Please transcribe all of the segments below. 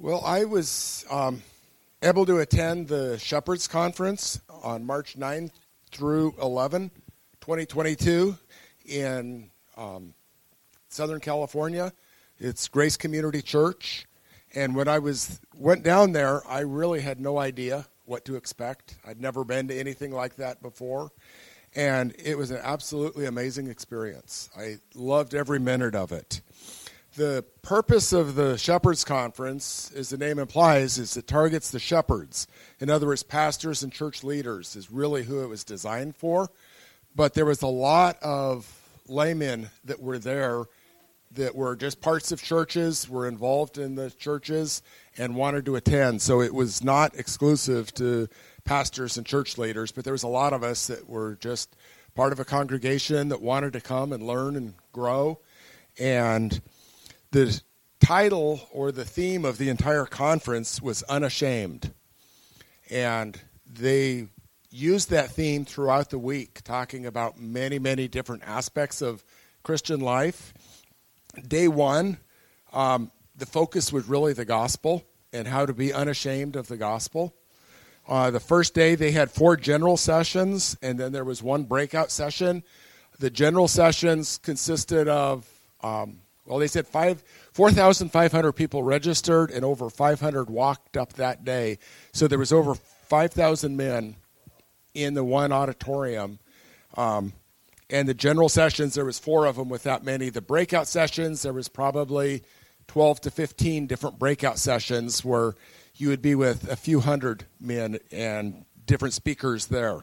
Well, I was able to attend the Shepherds Conference on March 9th through 11, 2022 in Southern California. It's Grace Community Church. And when I went down there, I really had no idea what to expect. I'd never been to anything like that before. And it was an absolutely amazing experience. I loved every minute of it. The purpose of the Shepherds Conference, as the name implies, is it targets the shepherds. In other words, pastors and church leaders is really who it was designed for. But there was a lot of laymen that were there that were just parts of churches, were involved in the churches, and wanted to attend. So it was not exclusive to pastors and church leaders, but there was a lot of us that were just part of a congregation that wanted to come and learn and grow. And the title or the theme of the entire conference was Unashamed. And they used that theme throughout the week, talking about many, many different aspects of Christian life. Day one, the focus was really the gospel and how to be unashamed of the gospel. The first day, they had 4 general sessions, and then there was one breakout session. The general sessions consisted of, they said 4,500 people registered, and over 500 walked up that day. So there was over 5,000 men in the one auditorium. And the general sessions, there was 4 of them with that many. The breakout sessions, there was probably 12 to 15 different breakout sessions where you would be with a few hundred men and different speakers there.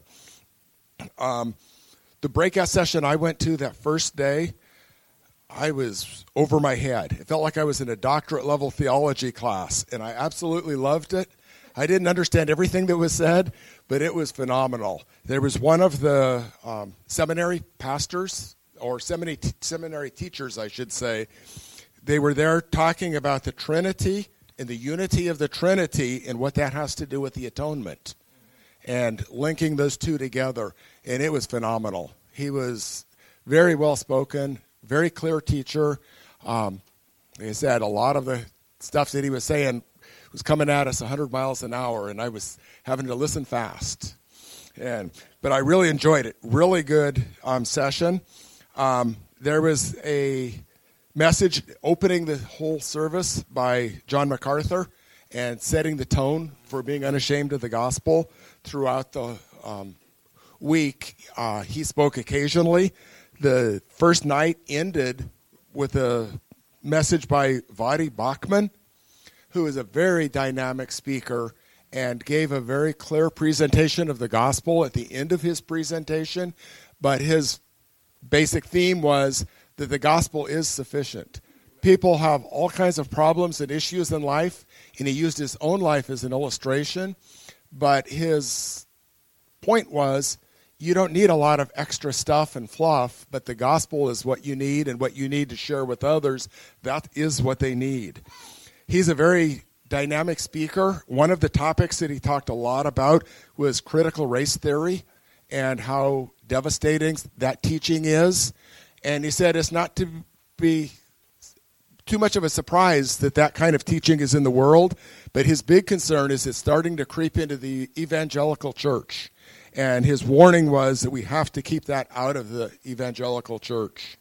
The breakout session I went to that first day, I was over my head. It felt like I was in a doctorate level theology class, and I absolutely loved it. I didn't understand everything that was said, but it was phenomenal. There was one of the seminary pastors, or seminary teachers, I should say. They were there talking about the Trinity and the unity of the Trinity and what that has to do with the atonement, and linking those two together. And it was phenomenal. He was very well spoken, very clear teacher. Like I said, a lot of the stuff that he was saying was coming at us 100 miles an hour, and I was having to listen fast. But I really enjoyed it. Really good session. There was a message opening the whole service by John MacArthur and setting the tone for being unashamed of the gospel throughout the week. He spoke occasionally. The first night ended with a message by Voddie Baucham, who is a very dynamic speaker and gave a very clear presentation of the gospel at the end of his presentation. But his basic theme was that the gospel is sufficient. People have all kinds of problems and issues in life, and he used his own life as an illustration. But his point was, you don't need a lot of extra stuff and fluff, but the gospel is what you need, and what you need to share with others, that is what they need. He's a very dynamic speaker. One of the topics that he talked a lot about was critical race theory and how devastating that teaching is. And he said it's not to be too much of a surprise that that kind of teaching is in the world, but his big concern is it's starting to creep into the evangelical church. And his warning was that we have to keep that out of the evangelical church.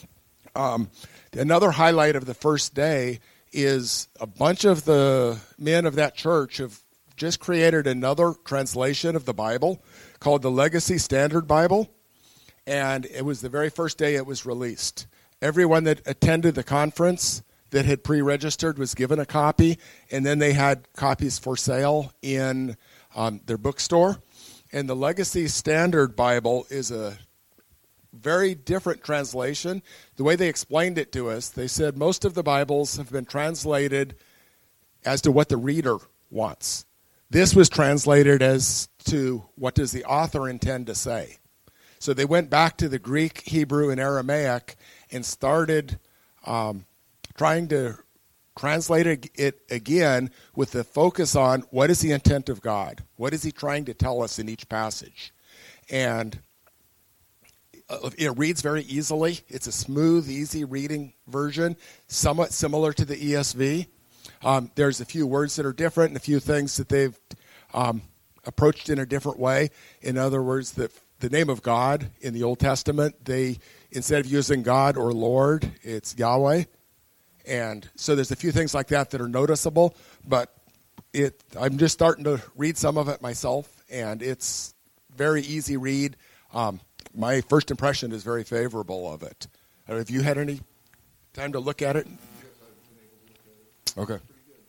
Another highlight of the first day is a bunch of the men of that church have just created another translation of the Bible called the Legacy Standard Bible. And it was the very first day it was released. Everyone that attended the conference that had pre-registered was given a copy, and then they had copies for sale in their bookstore. And the Legacy Standard Bible is a very different translation. The way they explained it to us, they said most of the Bibles have been translated as to what the reader wants. This was translated as to what does the author intend to say. So they went back to the Greek, Hebrew, and Aramaic and started trying to translate it again with the focus on what is the intent of God? What is he trying to tell us in each passage? And it reads very easily. It's a smooth, easy reading version, somewhat similar to the ESV. There's a few words that are different and a few things that they've approached in a different way. In other words, the name of God in the Old Testament, they, instead of using God or Lord, it's Yahweh. And so there's a few things like that that are noticeable, but I'm just starting to read some of it myself, and it's very easy read. My first impression is very favorable of it. Have you had any time to look at it? Okay.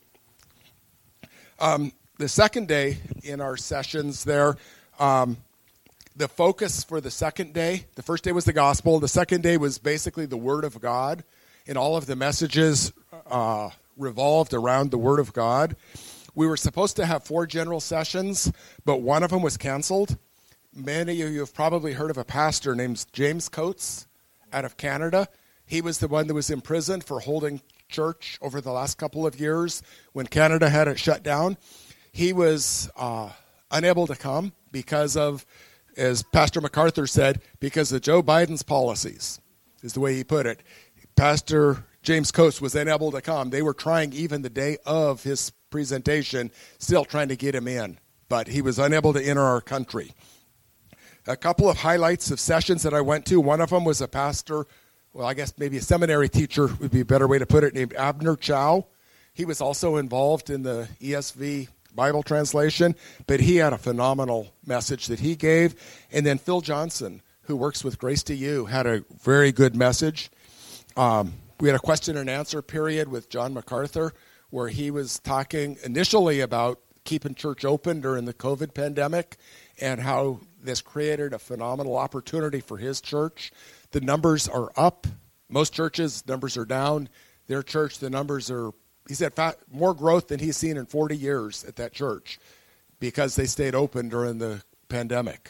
The second day in our sessions there, the focus for the second day, the first day was the gospel. The second day was basically the Word of God, and all of the messages revolved around the Word of God. We were supposed to have 4 general sessions, but one of them was canceled. Many of you have probably heard of a pastor named James Coates out of Canada. He was the one that was imprisoned for holding church over the last couple of years when Canada had it shut down. He was unable to come because of, as Pastor MacArthur said, because of Joe Biden's policies, is the way he put it. Pastor James Coates was unable to come. They were trying, even the day of his presentation, still trying to get him in, but he was unable to enter our country. A couple of highlights of sessions that I went to. One of them was a pastor, well, I guess maybe a seminary teacher would be a better way to put it, named Abner Chow. He was also involved in the ESV Bible translation, but he had a phenomenal message that he gave. And then Phil Johnson, who works with Grace to You, had a very good message. We had a question and answer period with John MacArthur, where he was talking initially about keeping church open during the COVID pandemic and how this created a phenomenal opportunity for his church. The numbers are up. Most churches, numbers are down. Their church, the numbers are, he said, more growth than he's seen in 40 years at that church because they stayed open during the pandemic.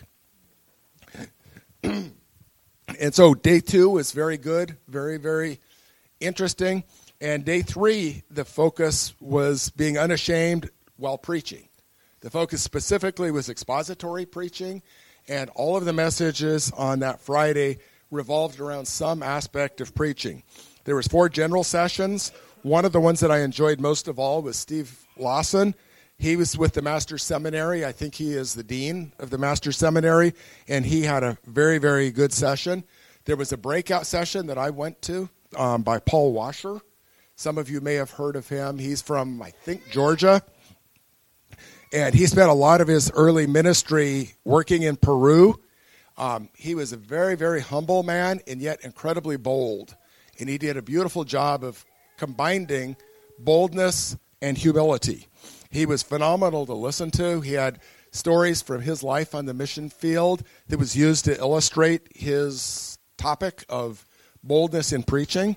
And so day 2 was very good, very, very interesting. And day 3, the focus was being unashamed while preaching. The focus specifically was expository preaching, and all of the messages on that Friday revolved around some aspect of preaching. There was 4 general sessions. One of the ones that I enjoyed most of all was Steve Lawson. He was with the Master's Seminary. I think he is the dean of the Master's Seminary, and he had a very, very good session. There was a breakout session that I went to by Paul Washer. Some of you may have heard of him. He's from, I think, Georgia. And he spent a lot of his early ministry working in Peru. He was a very, very humble man and yet incredibly bold. And he did a beautiful job of combining boldness and humility. He was phenomenal to listen to. He had stories from his life on the mission field that was used to illustrate his topic of boldness in preaching.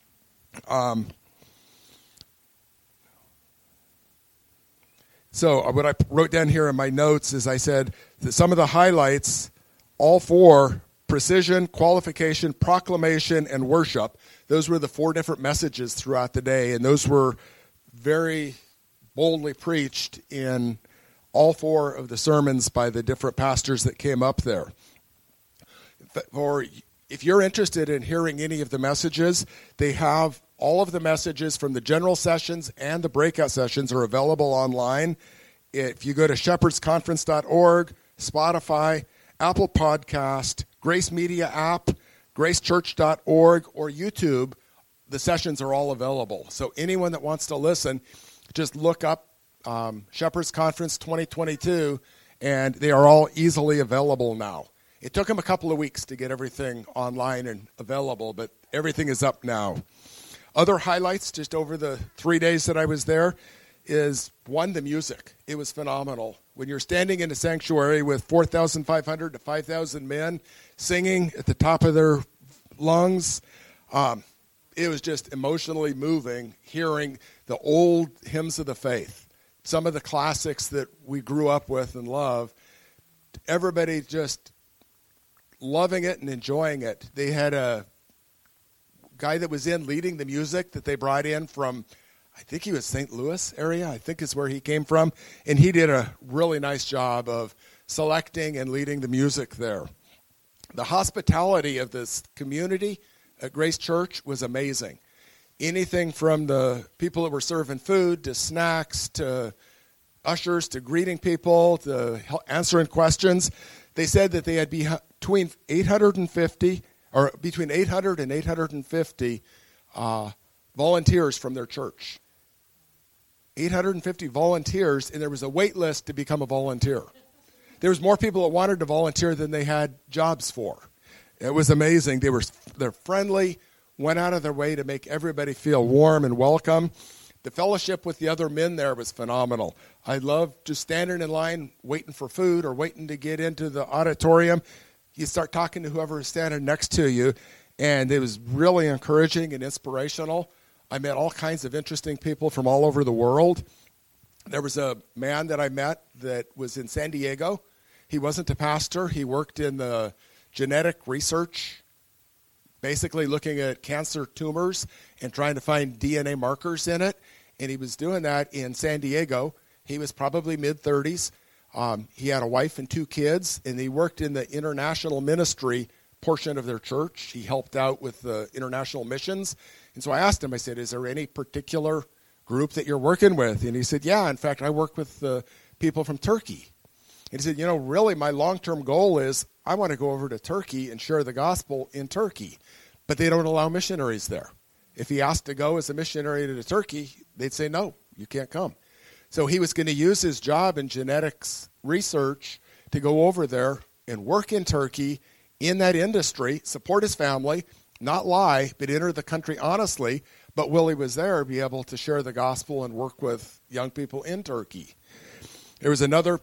So what I wrote down here in my notes is I said that some of the highlights, all 4, precision, qualification, proclamation, and worship, those were the 4 different messages throughout the day, and those were very boldly preached in all 4 of the sermons by the different pastors that came up there. Or if you're interested in hearing any of the messages, they have all of the messages from the general sessions and the breakout sessions are available online. If you go to shepherdsconference.org, Spotify, Apple Podcast, Grace Media app, gracechurch.org, or YouTube, the sessions are all available. So anyone that wants to listen, just look up Shepherds Conference 2022, and they are all easily available now. It took them a couple of weeks to get everything online and available, but everything is up now. Other highlights just over the 3 days that I was there is, one, the music. It was phenomenal. When you're standing in a sanctuary with 4,500 to 5,000 men singing at the top of their lungs, it was just emotionally moving hearing the old hymns of the faith, some of the classics that we grew up with and love. Everybody just loving it and enjoying it. They had a guy that was in leading the music that they brought in from, I think he was St. Louis area, I think is where he came from, and he did a really nice job of selecting and leading the music there. The hospitality of this community at Grace Church was amazing. anything from the people that were serving food to snacks to ushers to greeting people to answering questions. They said that they had between 850 or between 800 and 850 volunteers from their church. 850 volunteers, and there was a wait list to become a volunteer. There was more people that wanted to volunteer than they had jobs for. It was amazing. They're friendly, went out of their way to make everybody feel warm and welcome. The fellowship with the other men there was phenomenal. I loved just standing in line, waiting for food or waiting to get into the auditorium. You start talking to whoever is standing next to you, and it was really encouraging and inspirational. I met all kinds of interesting people from all over the world. There was a man that I met that was in San Diego. He wasn't a pastor. He worked in the genetic research, basically looking at cancer tumors and trying to find DNA markers in it. And he was doing that in San Diego. He was probably mid-30s. He had a wife and 2 kids, and he worked in the international ministry portion of their church. He helped out with the international missions. And so I asked him, I said, is there any particular group that you're working with? And he said, yeah, in fact, I work with the people from Turkey. And he said, really my long-term goal is I want to go over to Turkey and share the gospel in Turkey. But they don't allow missionaries there. If he asked to go as a missionary to Turkey, they'd say, no, you can't come. So he was going to use his job in genetics research to go over there and work in Turkey in that industry, support his family, not lie, but enter the country honestly. But while he was there, be able to share the gospel and work with young people in Turkey. There was another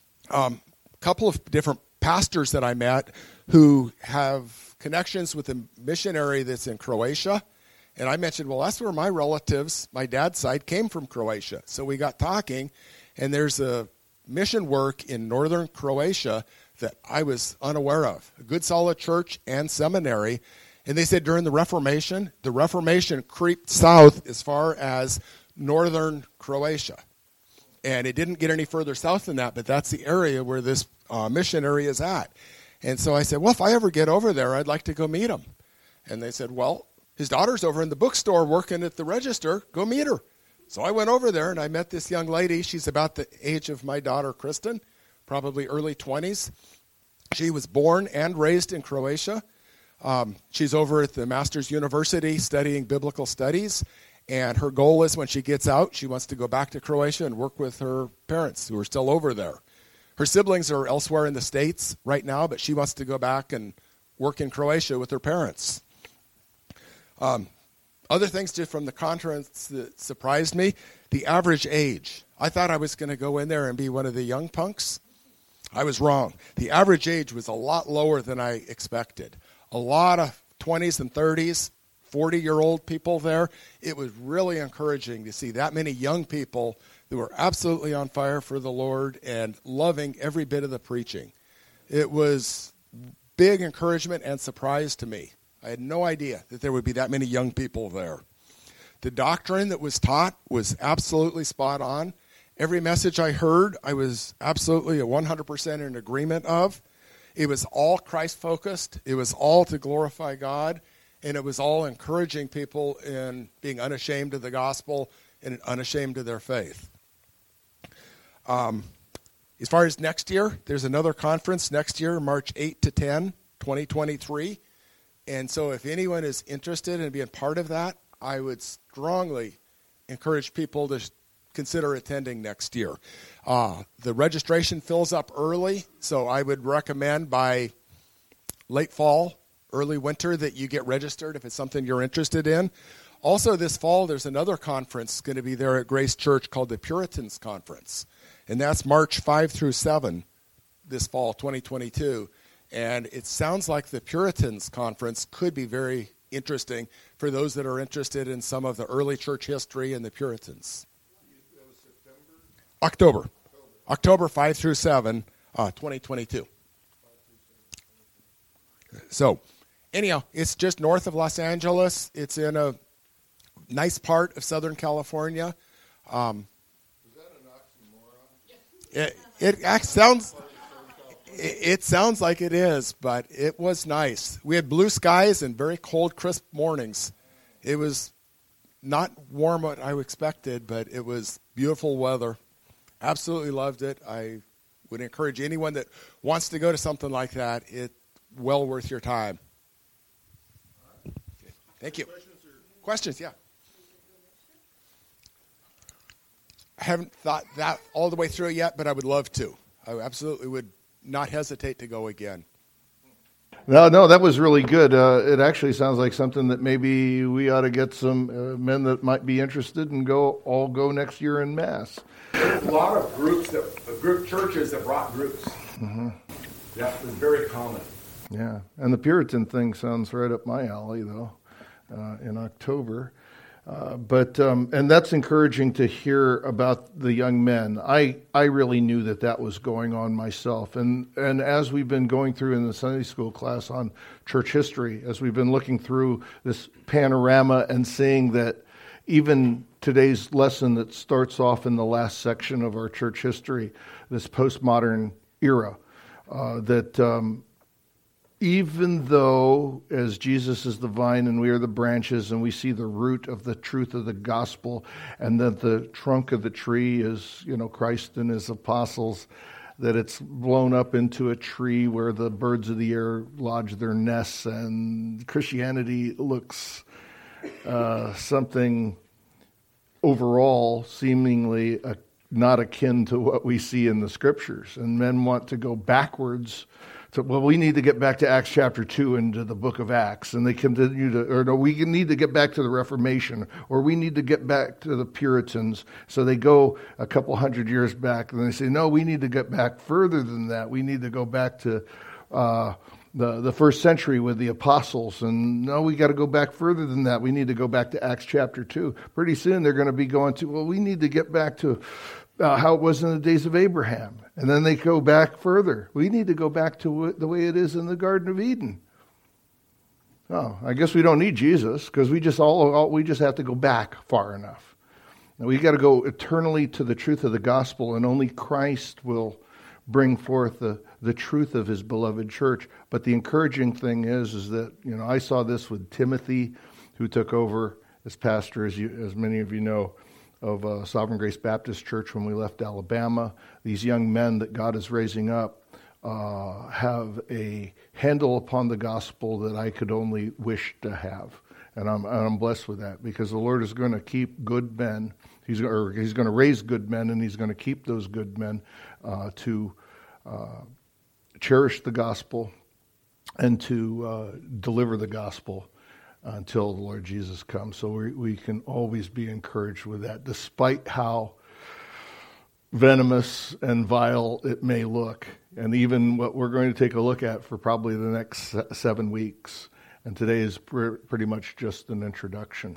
couple of different pastors that I met who have connections with a missionary that's in Croatia. And I mentioned, well, that's where my relatives, my dad's side, came from Croatia. So we got talking, and there's a mission work in northern Croatia that I was unaware of. A good, solid church and seminary. And they said during the Reformation creeped south as far as northern Croatia. And it didn't get any further south than that, but that's the area where this missionary is at. And so I said, well, if I ever get over there, I'd like to go meet him. And they said, well, his daughter's over in the bookstore working at the register. Go meet her. So I went over there, and I met this young lady. She's about the age of my daughter, Kristen, probably early 20s. She was born and raised in Croatia. She's over at the Masters University studying biblical studies. And her goal is when she gets out, she wants to go back to Croatia and work with her parents who are still over there. Her siblings are elsewhere in the States right now, but she wants to go back and work in Croatia with her parents. Other things from the conference that surprised me, the average age. I thought I was going to go in there and be one of the young punks. I was wrong. The average age was a lot lower than I expected. A lot of 20s and 30s, 40-year-old people there. It was really encouraging to see that many young people that were absolutely on fire for the Lord and loving every bit of the preaching. It was big encouragement and surprise to me. I had no idea that there would be that many young people there. The doctrine that was taught was absolutely spot on. Every message I heard, I was absolutely 100% in agreement of. It was all Christ-focused. It was all to glorify God. And it was all encouraging people in being unashamed of the gospel and unashamed of their faith. As far as next year, there's another conference next year, March 8 to 10, 2023. And so if anyone is interested in being part of that, I would strongly encourage people to consider attending next year. The registration fills up early, so I would recommend by late fall, early winter that you get registered if it's something you're interested in. Also this fall, there's another conference going to be there at Grace Church called the Puritans Conference. And that's March 5 through 7 this fall, 2022. And it sounds like the Puritans Conference could be very interesting for those that are interested in some of the early church history and the Puritans. October 5 through 7, 2022. So, anyhow, it's just north of Los Angeles. It's in a nice part of Southern California. Is that an oxymoron? It sounds like it is, but it was nice. We had blue skies and very cold, crisp mornings. It was not warm what I expected, but it was beautiful weather. Absolutely loved it. I would encourage anyone that wants to go to something like that. It's well worth your time. Okay. Thank you. Questions? Yeah. I haven't thought that all the way through it yet, but I would love to. I absolutely would not hesitate to go again. No, that was really good. It actually sounds like something that maybe we ought to get some men that might be interested and all go next year in mass. There's a lot of group churches that brought groups. Mm-hmm. That was very common. Yeah, and the Puritan thing sounds right up my alley, though, in October. And that's encouraging to hear about the young men. I really knew that was going on myself. And as we've been going through in the Sunday school class on church history, as we've been looking through this panorama and seeing that even today's lesson that starts off in the last section of our church history, this postmodern era, even though as Jesus is the vine and we are the branches and we see the root of the truth of the gospel and that the trunk of the tree is, Christ and his apostles, that it's blown up into a tree where the birds of the air lodge their nests, and Christianity looks something overall seemingly not akin to what we see in the scriptures. And men want to go backwards. So, we need to get back to Acts chapter 2 and to the book of Acts. And they continue we need to get back to the Reformation, or we need to get back to the Puritans. So they go a couple hundred years back, and they say, no, we need to get back further than that. We need to go back to the first century with the apostles. And no, we got to go back further than that. We need to go back to Acts chapter 2. Pretty soon they're going to be going to, we need to get back to how it was in the days of Abraham. And then they go back further. We need to go back to the way it is in the Garden of Eden. Oh, I guess we don't need Jesus, because we just have to go back far enough. And we got to go eternally to the truth of the gospel, and only Christ will bring forth the truth of his beloved church. But the encouraging thing is that, I saw this with Timothy, who took over as pastor, as many of you know, of Sovereign Grace Baptist Church when we left Alabama. These young men that God is raising up have a handle upon the gospel that I could only wish to have. And I'm blessed with that, because the Lord is going to keep good men. He's going to raise good men, and he's going to keep those good men to cherish the gospel and to deliver the gospel until the Lord Jesus comes. So we can always be encouraged with that, despite how venomous and vile it may look. And even what we're going to take a look at for probably the next 7 weeks. And today is pretty much just an introduction.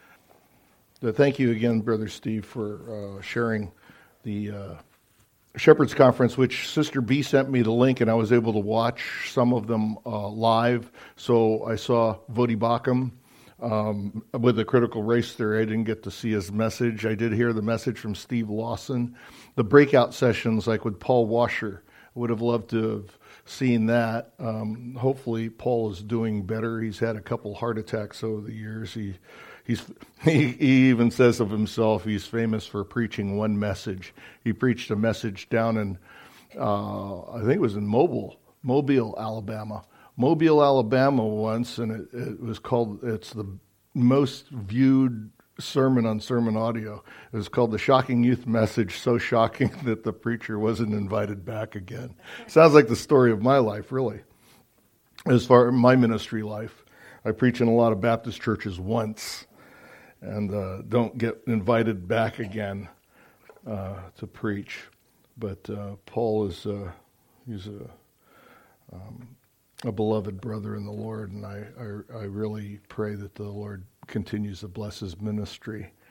So thank you again, Brother Steve, for sharing the Shepherd's Conference, which Sister B sent me the link, and I was able to watch some of them live. So I saw Vodi Bakum with the critical race theory. I didn't get to see his message. I did hear the message from Steve Lawson. The breakout sessions, like with Paul Washer, I would have loved to have seen that. Hopefully Paul is doing better. He's had a couple heart attacks over the years. He even says of himself he's famous for preaching one message. He preached a message down in, I think it was in Mobile, Alabama. Mobile, Alabama once, and it was called, it's the most viewed sermon on Sermon Audio. It was called The Shocking Youth Message, so shocking that the preacher wasn't invited back again. Sounds like the story of my life, really, as far as my ministry life. I preach in a lot of Baptist churches once, and don't get invited back again to preach. But Paul is he's a beloved brother in the Lord, and I really pray that the Lord continues to bless his ministry.